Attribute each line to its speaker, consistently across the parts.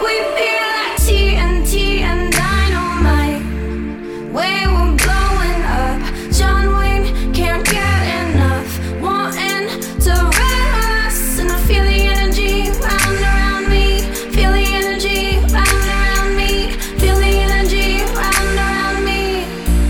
Speaker 1: We feel like TNT and dynamite. We were blowing up. John Wayne can't get enough. Wanting to rest, and I feel the energy round around me. Feel the energy round around me. Feel the energy round around me.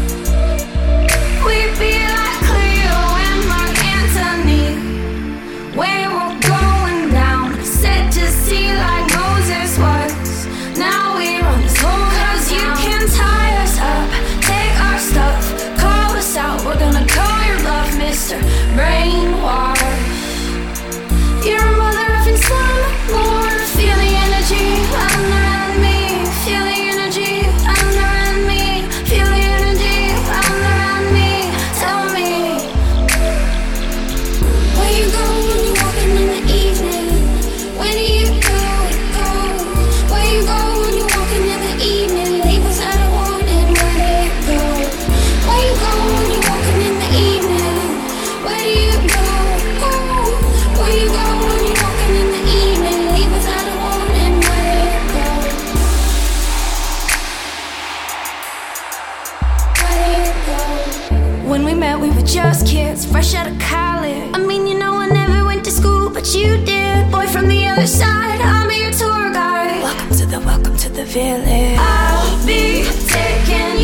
Speaker 1: We feel like Cleo and Mark Antony. We were going down, set to sea like Moses was. Now we're on this whole 'cause you can tie us up, take our stuff, call us out. We're gonna call your bluff, Mr. Brainwash. You're a mother effing slumlord. Feel the energy round around me. Feel the energy round around me. Feel the energy round around me. Tell me, where you go when you're walking in the evening? Where do you go? Where you go when you're walking in the evening? Leave us at a warning. Where do you go? Where you go when you're walking in the evening? Where do you go? Where you go when you're walking in the evening? Leave us at a warning. Where do you go? Where do you go? When we met, we were just kids, fresh out of college. I mean, you know, I never went to school, but you did. Boy from the other side, I'll be your tour guide. Welcome to the village. I'll be taking